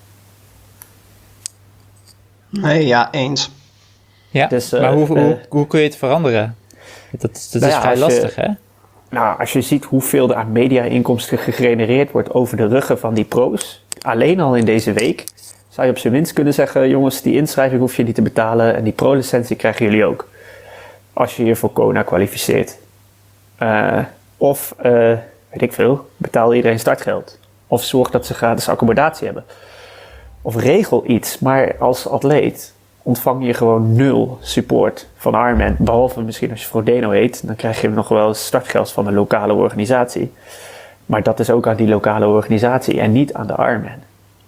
Nee, ja, eens. Ja, dus, uh, maar hoe, uh, hoe, hoe kun je het veranderen? Dat, dat is nou ja, vrij je, lastig, hè? Nou, als je ziet hoeveel er aan media-inkomsten gegenereerd wordt over de ruggen van die pro's, alleen al in deze week, zou je op zijn minst kunnen zeggen, jongens, die inschrijving hoef je niet te betalen en die pro-licentie krijgen jullie ook. Als je je voor Kona kwalificeert. Uh, of, uh, weet ik veel, betaal iedereen startgeld. Of zorg dat ze gratis accommodatie hebben. Of regel iets, maar als atleet ontvang je gewoon nul support van Ironman. Behalve misschien als je Frodeno heet, dan krijg je nog wel startgeld van een lokale organisatie. Maar dat is ook aan die lokale organisatie en niet aan de Ironman.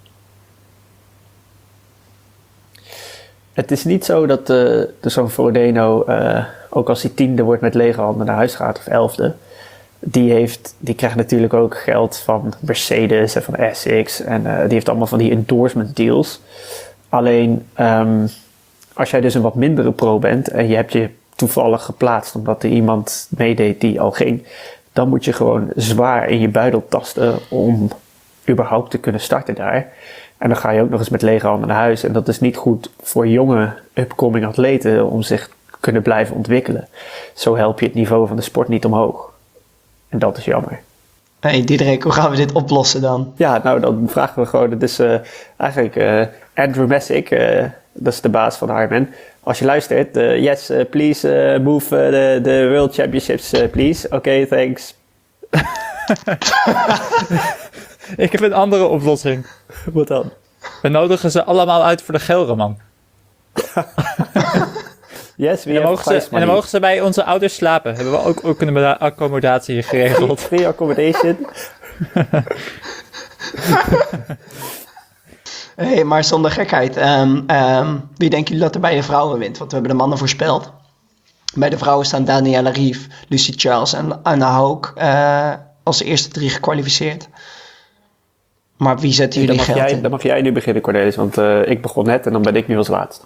Het is niet zo dat uh, zo'n Frodeno, uh, ook als hij tiende wordt met lege handen naar huis gaat of elfde, die, heeft, die krijgt natuurlijk ook geld van Mercedes en van Essex en uh, die heeft allemaal van die endorsement deals. Alleen um, als jij dus een wat mindere pro bent en je hebt je toevallig geplaatst omdat er iemand meedeed die al ging, dan moet je gewoon zwaar in je buidel tasten om überhaupt te kunnen starten daar. En dan ga je ook nog eens met lege handen naar huis. En dat is niet goed voor jonge upcoming atleten om zich te kunnen blijven ontwikkelen. Zo help je het niveau van de sport niet omhoog. En dat is jammer. Hey Diederik, hoe gaan we dit oplossen dan? Ja, nou dan vragen we gewoon, het is uh, eigenlijk uh, Andrew Messick, uh, dat is de baas van Ironman. Als je luistert, uh, yes, uh, please uh, move uh, the, the World Championships, uh, please. Oké, okay, thanks. Ik heb een andere oplossing. Wat dan? We nodigen ze allemaal uit voor de Gelderman. Yes, en, dan mogen ze, en dan mogen ze bij onze ouders slapen. Hebben we ook, ook een accommodatie geregeld. Free accommodation. Hé, hey, maar zonder gekheid. Um, um, wie denken jullie dat er bij de vrouwen wint? Want we hebben de mannen voorspeld. Bij de vrouwen staan Daniela Rief, Lucy Charles en Anna Hook uh, als de eerste drie gekwalificeerd. Maar wie zetten Dan jullie mag, geld jij, in? dan mag jij nu beginnen, Cornelis, want uh, ik begon net en dan ben ik nu als laatst.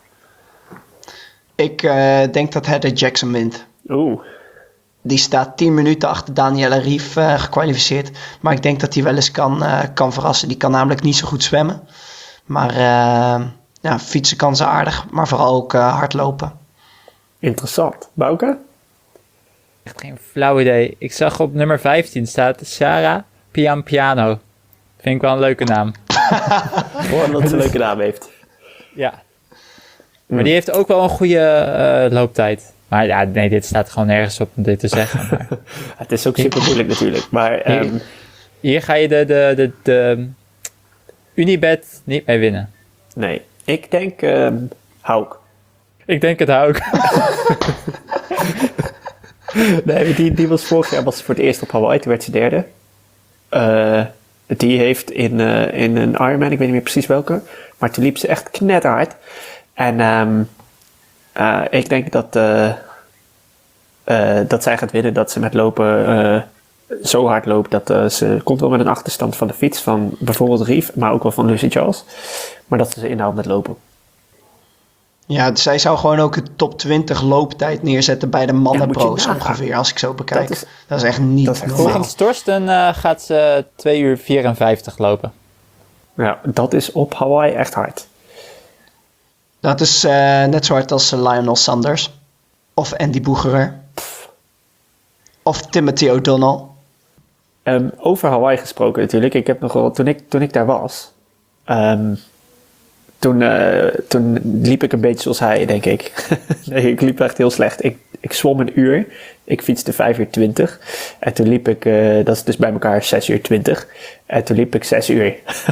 Ik uh, denk dat Heather Jackson wint. Oeh. Die staat tien minuten achter Danielle Rief uh, gekwalificeerd. Maar ik denk dat hij wel eens kan, uh, kan verrassen. Die kan namelijk niet zo goed zwemmen. Maar uh, ja, fietsen kan ze aardig. Maar vooral ook uh, hardlopen. Interessant. Bouke? Echt geen flauw idee. Ik zag op nummer vijftien staat Sarah Pian-Piano. Vind ik wel een leuke naam. Hoor dat ze een leuke naam heeft. Ja. Maar die heeft ook wel een goede uh, looptijd. Maar ja, nee, dit staat gewoon nergens op om dit te zeggen. Maar... Het is ook super moeilijk natuurlijk. Maar, um... hier, hier ga je de, de, de, de Unibet niet mee winnen. Nee, ik denk um, Hauk. Ik denk het Hauk. Nee, die, die was vorig jaar was voor het eerst op Hawaii. Toen werd ze derde. Uh, die heeft in, uh, in een Ironman, ik weet niet meer precies welke. Maar toen liep ze echt knetterhard. En um, uh, ik denk dat, uh, uh, dat zij gaat winnen. Dat ze met lopen uh, zo hard loopt. Dat uh, ze komt wel met een achterstand van de fiets. Van bijvoorbeeld Rief, maar ook wel van Lucy Charles. Maar dat ze ze inhoudt met lopen. Ja, zij zou gewoon ook een top twintig looptijd neerzetten bij de mannenpro's ja, ongeveer. Als ik zo bekijk. Dat is, dat is echt niet dat is echt normaal. Volgens Torsten uh, gaat ze twee uur vierenvijftig lopen. Ja, dat is op Hawaii echt hard. Dat is uh, net zo hard als uh, Lionel Sanders. Of Andy Boegerer. Of Timothy O'Donnell. Um, over Hawaii gesproken natuurlijk. Ik heb nog wel, toen ik, toen ik daar was... Um, toen, uh, toen liep ik een beetje zoals hij, denk ik. Nee, ik liep echt heel slecht. Ik, ik zwom een uur. Ik fietste vijf uur twintig. En toen liep ik... Uh, dat is dus bij elkaar zes uur twintig. En toen liep ik zes uur.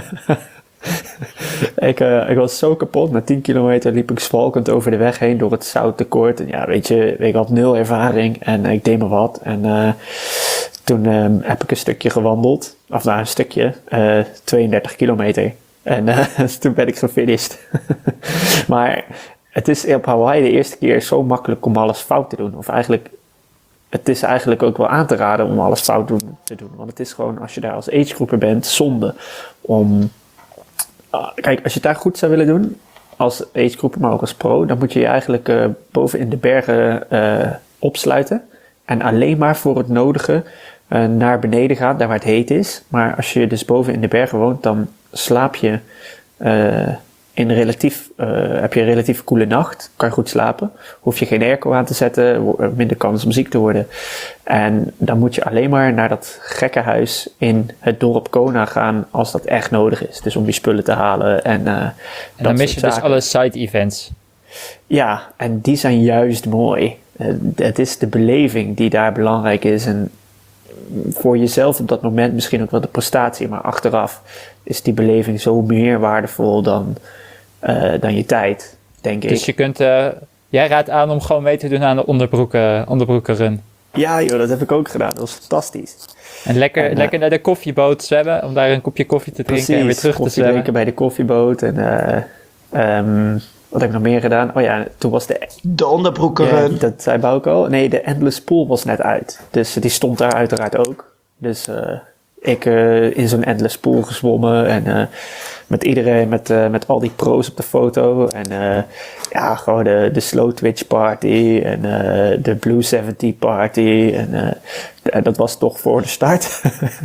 ik, uh, ik was zo kapot. Na tien kilometer liep ik zwalkend over de weg heen door het zouttekort. En ja, weet je, ik had nul ervaring en uh, ik deed maar wat. En uh, toen um, heb ik een stukje gewandeld. Of nou, een stukje. Uh, tweeëndertig kilometer. En uh, toen ben ik gefinished. Maar het is op Hawaii de eerste keer zo makkelijk om alles fout te doen. Of eigenlijk... Het is eigenlijk ook wel aan te raden om alles fout doen, te doen. Want het is gewoon, als je daar als agegroeper bent, zonde om... Uh, kijk, als je het daar goed zou willen doen, als agegroeper, maar ook als pro, dan moet je je eigenlijk uh, boven in de bergen uh, opsluiten. En alleen maar voor het nodige uh, naar beneden gaan, daar waar het heet is. Maar als je dus boven in de bergen woont, dan slaap je... Uh, In relatief, uh, heb je een relatief koele nacht, kan je goed slapen. Hoef je geen airco aan te zetten, minder kans om ziek te worden. En dan moet je alleen maar naar dat gekke huis in het dorp Kona gaan als dat echt nodig is. Dus om die spullen te halen. En, uh, en dan mis je dus alle side events. Ja, en die zijn juist mooi. Uh, het is de beleving die daar belangrijk is. En voor jezelf op dat moment misschien ook wel de prestatie, maar achteraf is die beleving zo meer waardevol dan... Uh, dan je tijd, denk ik. Dus je kunt, uh, jij raadt aan om gewoon mee te doen aan de onderbroeken, onderbroekenrun. Ja joh, dat heb ik ook gedaan. Dat was fantastisch. En lekker, en, uh, lekker naar de koffieboot zwemmen, om daar een kopje koffie te drinken precies, en weer terug te zwemmen. Drinken bij de koffieboot. En uh, um, wat heb ik nog meer gedaan? Oh ja, toen was de... De onderbroekenrun. Ja, dat zei Bouke al. Nee, de Endless Pool was net uit. Dus die stond daar uiteraard ook. Dus uh, ik uh, in zo'n Endless Pool gezwommen en... Uh, met iedereen, met, uh, met al die pro's op de foto. En uh, ja, gewoon de, de Slow Twitch party. En uh, de Blue zeventig party. En uh, dat was toch voor de start.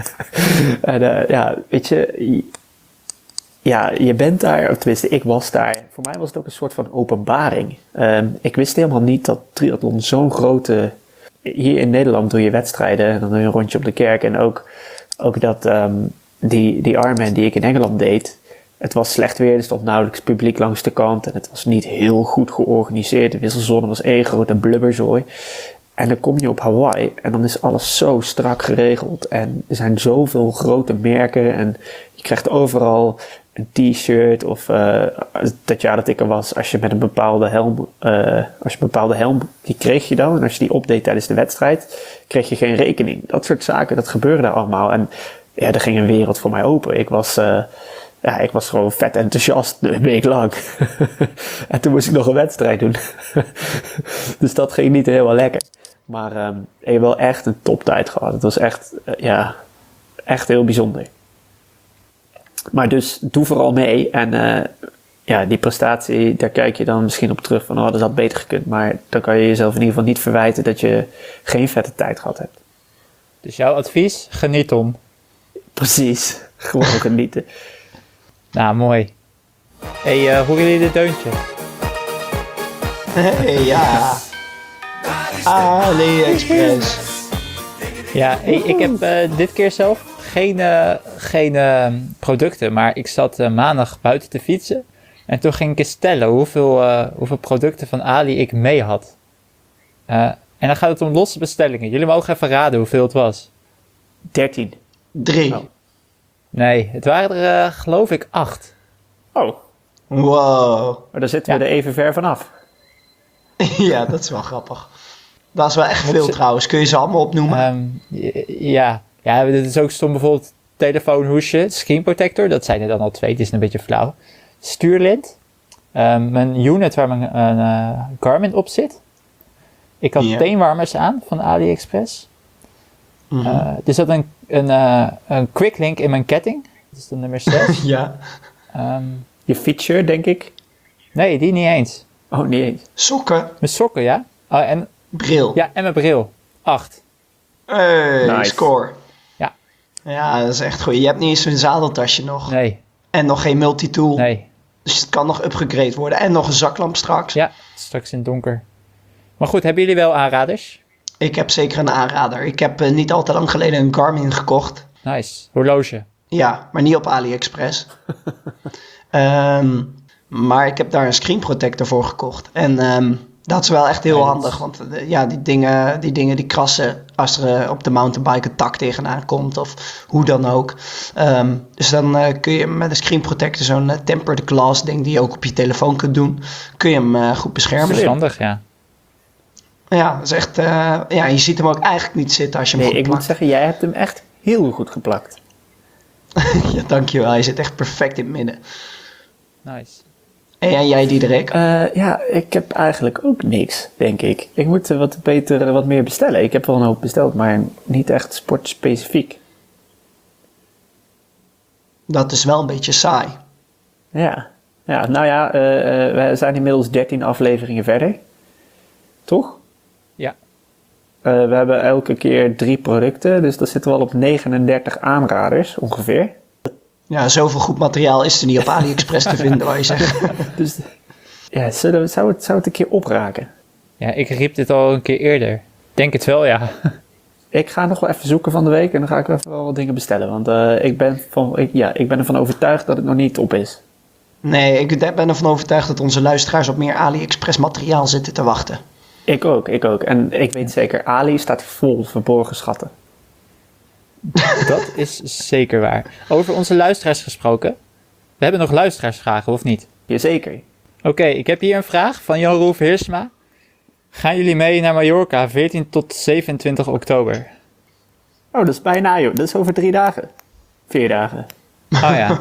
en uh, ja, weet je... Ja, je bent daar, of tenminste, ik was daar. Voor mij was het ook een soort van openbaring. Um, ik wist helemaal niet dat triathlon zo'n grote... Hier in Nederland doe je wedstrijden en dan doe je een rondje op de kerk. En ook, ook dat um, die, die Ironman die ik in Engeland deed... Het was slecht weer, er stond nauwelijks publiek langs de kant. En het was niet heel goed georganiseerd. De wisselzone was één grote blubberzooi. En dan kom je op Hawaii en dan is alles zo strak geregeld. En er zijn zoveel grote merken. En je krijgt overal een t-shirt. Of uh, dat jaar dat ik er was, als je met een bepaalde helm... Uh, als je een bepaalde helm, die kreeg je dan. En als je die opdeed tijdens de wedstrijd, kreeg je geen rekening. Dat soort zaken, dat gebeurde daar allemaal. En ja, er ging een wereld voor mij open. Ik was... Uh, Ja, ik was gewoon vet enthousiast een week lang. En toen moest ik nog een wedstrijd doen. Dus dat ging niet helemaal lekker. Maar um, ik heb wel echt een toptijd gehad. Het was echt, uh, ja, echt heel bijzonder. Maar dus doe vooral mee. En uh, ja, die prestatie, daar kijk je dan misschien op terug van, oh, dat had beter gekund. Maar dan kan je jezelf in ieder geval niet verwijten dat je geen vette tijd gehad hebt. Dus jouw advies, geniet om. Precies, gewoon genieten. Nou, mooi. Hey, uh, horen jullie dit deuntje? Hey, ja. AliExpress. Ja, hey, ik heb uh, dit keer zelf geen, uh, geen uh, producten, maar ik zat uh, maandag buiten te fietsen. En toen ging ik eens tellen hoeveel, uh, hoeveel producten van Ali ik mee had. Uh, en dan gaat het om losse bestellingen. Jullie mogen even raden hoeveel het was. dertien. Drie. Oh. Nee, het waren er uh, geloof ik acht. Oh, Wow. maar daar zitten we Ja. er even ver vanaf. Ja, dat is wel grappig. Dat is wel echt veel trouwens. Kun je ze allemaal opnoemen? Um, ja. ja, dit is ook stom bijvoorbeeld telefoonhoesje, screen protector. Dat zijn er dan al twee, het is een beetje flauw. Stuurlint. Um, mijn unit waar mijn uh, Garmin op zit. Ik had Ja. teenwarmers aan van AliExpress. Mhm. Uh, er zat een, een, uh, een quick link in mijn ketting. Dat is de nummer zes. Ja. um, Je feature, denk ik. nee, die niet eens. Oh, niet eens. Sokken. Mijn sokken, ja. Oh, en, Bril. ja, en mijn bril. Acht. Hey, Nice. score. Ja. Ja, dat is echt goed. Je hebt niet eens een zadeltasje nog. Nee, En nog geen multitool. nee. Dus het kan nog upgegrade worden. En nog een zaklamp straks. Ja, straks in het donker. Maar goed, hebben jullie wel aanraders? Ik heb zeker een aanrader. Ik heb uh, niet al te lang geleden een Garmin gekocht. Nice. Horloge. Ja, maar niet op AliExpress. um, maar ik heb daar een screen protector voor gekocht. En um, dat is wel echt heel Nice. handig. Want uh, ja, die dingen, die dingen die krassen als er uh, op de mountainbike een tak tegenaan komt. Of hoe dan ook. Um, dus dan uh, kun je met een screen protector, zo'n uh, tempered glass ding die je ook op je telefoon kunt doen. Kun je hem uh, goed beschermen. Verstandig, ja. Ja, dat is echt, uh, ja, je ziet hem ook eigenlijk niet zitten als je hem Nee, goed ik moet plakt. zeggen, jij hebt hem echt heel goed geplakt. Ja, dankjewel. Hij zit echt perfect in het midden. Nice. En jij, Diederik? Uh, ja, ik heb eigenlijk ook niks, denk ik. Ik moet uh, wat beter, uh, wat meer bestellen. Ik heb wel een hoop besteld, maar niet echt sportspecifiek. Dat is wel een beetje saai. Ja, ja nou ja, uh, uh, we zijn inmiddels dertien afleveringen verder. Toch? Ja. Uh, we hebben elke keer drie producten, dus dan zitten we al op negenendertig aanraders ongeveer. Ja, zoveel goed materiaal is er niet op AliExpress te vinden, waar je zegt. Dus ja, zullen we, zou, het, zou het een keer opraken? Ja, ik riep dit al een keer eerder. Denk het wel, ja. Ik ga nog wel even zoeken van de week en dan ga ik even wel wat dingen bestellen. Want uh, ik, ben van, ik, ja, ik ben ervan overtuigd dat het nog niet op is. Nee, ik ben ervan overtuigd dat onze luisteraars op meer AliExpress materiaal zitten te wachten. Ik ook, ik ook. En ik weet zeker, Ali staat vol verborgen schatten. Dat is zeker waar. Over onze luisteraars gesproken. We hebben nog luisteraarsvragen, of niet? Jazeker. Oké, okay, ik heb hier een vraag van Jan Roelf Heersma. Gaan jullie mee naar Mallorca veertien tot zevenentwintig oktober? Oh, dat is bijna joh. Dat is over drie dagen. Vier dagen. Oh ja.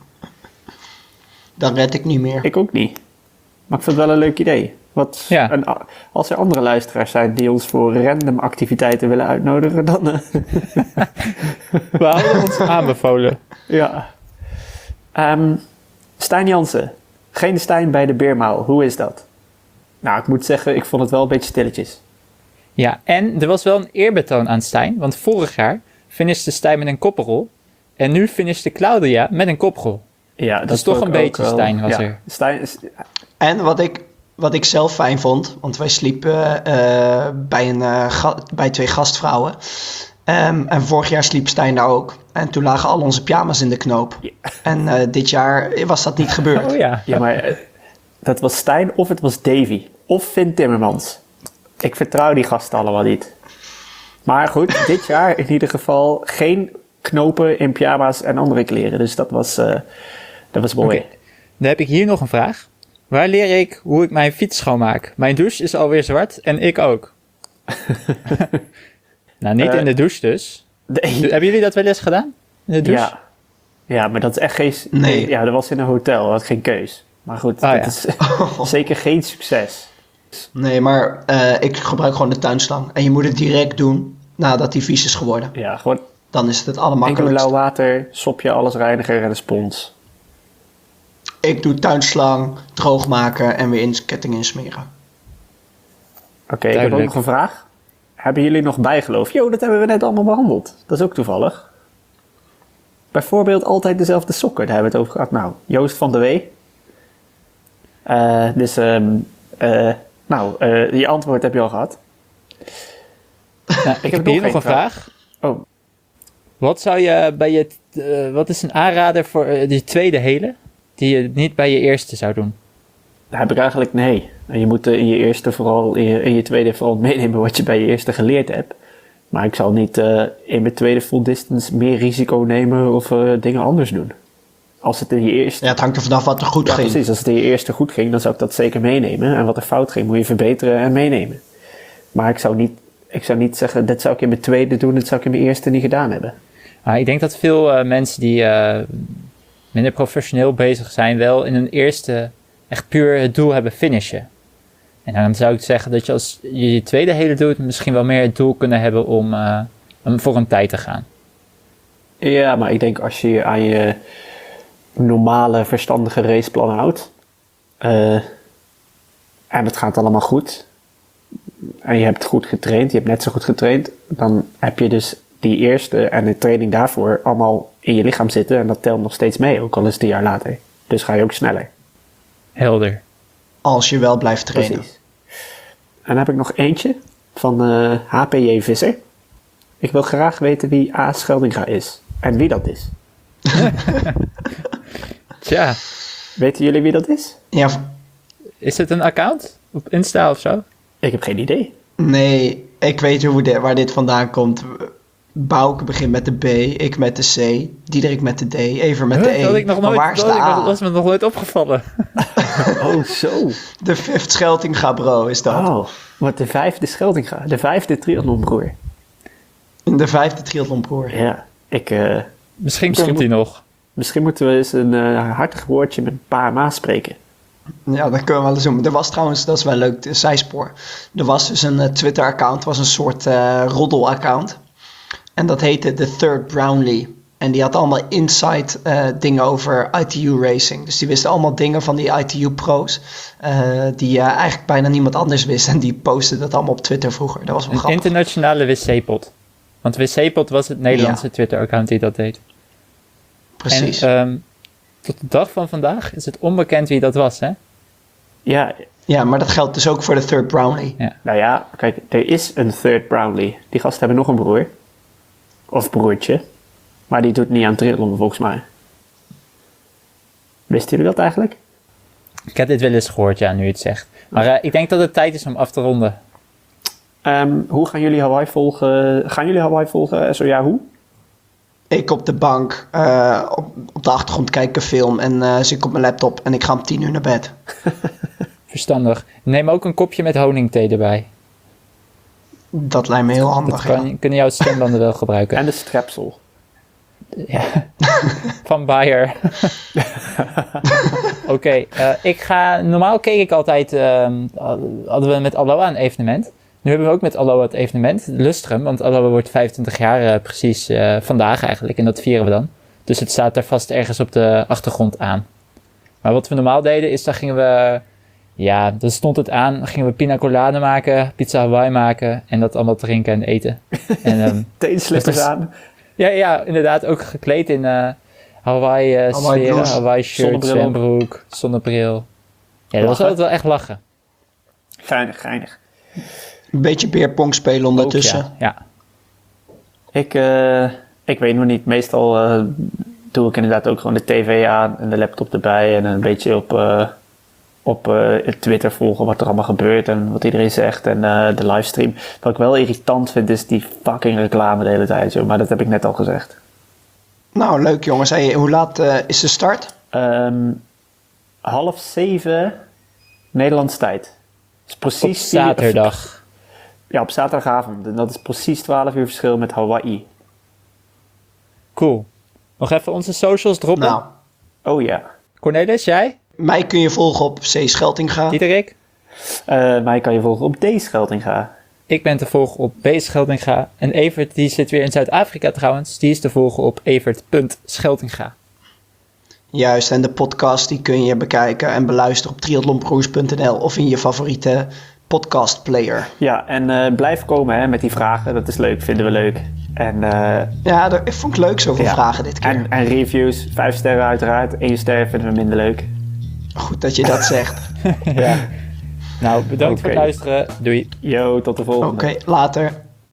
Dat red ik niet meer. Ik ook niet. Maar ik vind het wel een leuk idee. Wat, Ja. en als er andere luisteraars zijn die ons voor random activiteiten willen uitnodigen, dan... Uh, We houden ons aanbevolen. ja. Um, Stijn Jansen. Geen Stijn bij de Beermaal. Hoe is dat? Nou, ik moet zeggen, ik vond het wel een beetje stilletjes. Ja, en er was wel een eerbetoon aan Stijn. Want vorig jaar finishte Stijn met een kopperol. En nu finishte Claudia met een koprol. Ja, dat, is toch vond een ik beetje ook wel- Stijn was ja, er. Stijn is... En wat ik, wat ik zelf fijn vond, want wij sliepen uh, bij, een, uh, ga- bij twee gastvrouwen. Um, en vorig jaar sliep Stijn daar ook. En toen lagen al onze pyjama's in de knoop. Ja. En uh, dit jaar was dat niet gebeurd. Oh ja. Ja, maar eh, dat was Stijn of het was Davy. Of Finn Timmermans. Ik vertrouw die gasten allemaal niet. Maar goed, dit jaar in ieder geval geen knopen in pyjama's en andere kleren. Dus dat was, uh, dat was mooi. Oké. Dan heb ik hier nog een vraag. Waar leer ik hoe ik mijn fiets schoonmaak? Mijn douche is alweer zwart en ik ook. Nou, niet Uh, in de douche dus. Nee. Hebben jullie dat wel eens gedaan? In de douche? Ja. Ja, maar dat is echt geen... Nee. Ja, dat was in een hotel. Dat had geen keus. Maar goed, Ah, dat ja. is zeker geen succes. Nee, maar uh, ik gebruik gewoon de tuinslang. En je moet het direct doen nadat die vies is geworden. Ja, gewoon... Dat Dan is het het Ik doe allermakkelijkst. lauw water, sopje, allesreiniger en een spons. Ik doe tuinslang, droog maken en weer in ketting insmeren. Oké, ik heb ook Duidelijk. nog een vraag. Hebben jullie nog bijgeloof? Jo, dat hebben we net allemaal behandeld. Dat is ook toevallig. Bijvoorbeeld altijd dezelfde sokken, daar hebben we het over gehad. Nou, Joost van de Wee. Eh, dus, ehm eh, nou, eh, je antwoord heb je al gehad. Nou, ik heb hier nog een vraag. Oh, Wat zou je bij je... eh, wat is een aanrader voor eh, die tweede hele... die je niet bij je eerste zou doen? daar heb ik eigenlijk nee. En je moet eh, in je eerste vooral, in je, in je tweede vooral meenemen wat je bij je eerste geleerd hebt. Maar ik zal niet eh, in mijn tweede full distance meer risico nemen of eh, dingen anders doen. Als het in je eerste... Ja, het hangt er vanaf wat er goed Ja, ging. precies. Als het in je eerste goed ging, dan zou ik dat zeker meenemen. En wat er fout ging, moet je verbeteren en meenemen. Maar ik zou niet, ik zou niet zeggen, dit zou ik in mijn tweede doen, dit zou ik in mijn eerste niet gedaan hebben. Ah, ik denk dat veel eh, mensen die eh, minder professioneel bezig zijn... wel in hun eerste echt puur het doel hebben finishen. En dan zou ik zeggen dat je als je je tweede hele doet... misschien wel meer het doel kunnen hebben om, eh, om voor een tijd te gaan. Ja, maar ik denk als je je aan je normale, verstandige raceplan houdt... eh, en het gaat allemaal goed... en je hebt goed getraind, je hebt net zo goed getraind... dan heb je dus die eerste en de training daarvoor allemaal in je lichaam zitten... en dat telt nog steeds mee, ook al is het een jaar later. Dus ga je ook sneller. Helder. Als je wel blijft trainen. Precies. En dan heb ik nog eentje van eh, H P J Visser. Ik wil graag weten wie A. Scheldinga is. En wie dat is. Tja, Weten jullie wie dat is? Ja, v- is het een account? Op Insta of zo? Ik heb geen idee. nee, ik weet hoe de, waar dit vandaan komt. Bouke begint met de B, ik met de C, Diederik met de D, Ever met de Huh, E. dat had ik nog Maar nooit, waar is dat de had ik nog- A? dat is me nog nooit opgevallen. Oh, zo. De Fifth Scheltinga bro is dat. Oh, wat de vijfde Scheldinga. De vijfde triathlonbroer. De vijfde triathlonbroer. Ja, ik... eh, Misschien, Misschien komt hij nog. misschien moeten we eens een eh, hartig woordje met Pa en Ma spreken. Ja, dat kunnen we wel eens doen. Er was trouwens, dat is wel leuk, de zijspoor. Er was dus een eh, Twitter-account, was een soort eh roddel-account. En dat heette The Third Brownlee. En die had allemaal inside eh, dingen over I T U racing. Dus die wisten allemaal dingen van die I T U-pro's. eh, die eh, eigenlijk bijna niemand anders wist. En die postte dat allemaal op Twitter vroeger. Dat was wel Een grappig. internationale wc-pot. Want wc-pot was het Nederlandse Twitter-account die dat deed. Precies. En ehm, tot de dag van vandaag is het onbekend wie dat was, hè? Ja, ja, maar dat geldt dus ook voor de Third Brownlee. nou ja, kijk, er is een third Brownlee. Die gasten hebben nog een broer. Of broertje. Maar die doet niet aan triathlon volgens mij. Wisten jullie dat eigenlijk? Ik heb dit wel eens gehoord, ja, nu je het zegt. Maar eh, ik denk dat het tijd is om af te ronden. Ehm, hoe gaan jullie Hawaii volgen? Gaan jullie Hawaii volgen? Zo ja, hoe? Ik op de bank, eh, op, op de achtergrond kijk ik een film en eh zit ik op mijn laptop en ik ga om tien uur naar bed. Verstandig. Neem ook een kopje met honingthee erbij. Dat lijkt me heel Dat handig. ja. kan, kunnen jouw stembanden wel gebruiken. En de strepsel. Ja. Van Bayer. Oké, eh, ik ga... Normaal keek ik altijd... ehm, hadden we met Aloha een evenement. Nu hebben we ook met Aloha het evenement, Lustrum. Want Aloha wordt vijfentwintig jaar eh, precies eh, vandaag eigenlijk. En dat vieren we dan. Dus het staat daar vast ergens op de achtergrond aan. Maar wat we normaal deden is, dan gingen we... Ja, dan stond het aan. Dan gingen we pina colada maken, pizza Hawaii maken. En dat allemaal drinken en eten. En, ehm, Teenslippers Dus- aan. ja, ja, inderdaad. Ook gekleed in eh Hawaii eh Hawaii sferen, blues. Hawaii shirt, Zonnebril op. zwembroek, zonnebril. Ja, dat was Lachen. altijd wel echt lachen. Geinig, geinig. Een beetje beerpong spelen Ook, ondertussen. ja. ja. Ik, eh, ik weet nog niet. Meestal eh, doe ik inderdaad ook gewoon de tv aan en de laptop erbij. En een beetje op, eh, op eh, Twitter volgen wat er allemaal gebeurt en wat iedereen zegt. En eh, de livestream. Wat ik wel irritant vind is die fucking reclame de hele tijd. Joh. Maar dat heb ik net al gezegd. Nou, leuk jongens. Hey, hoe laat eh, is de start? Ehm, half zeven Nederlandse tijd. Is Op precies vier- zaterdag. Ja, op zaterdagavond. En dat is precies twaalf uur verschil met Hawaii. Cool. Nog even onze socials droppen. Nou, Oh ja. Cornelis, jij? mij kun je volgen op C. Scheltinga. Diederik? Eh mij kan je volgen op D. Scheltinga. Ik ben te volgen op B. Scheltinga. En Evert die zit weer in Zuid-Afrika trouwens. Die is te volgen op evert punt scheltinga. Juist, en de podcast die kun je bekijken en beluisteren op triathlonbroers punt n l of in je favoriete podcastplayer. Ja, en uh, blijf komen hè, met die vragen. Dat is leuk, vinden we leuk. En, uh, ja, dat vond ik leuk, zoveel ja. vragen dit keer. En, en reviews, vijf sterren uiteraard. Eén ster vinden we minder leuk. Goed dat je dat zegt. Ja. Nou, bedankt okay. voor het luisteren. Doei. Yo, tot de volgende. Oké, okay, later.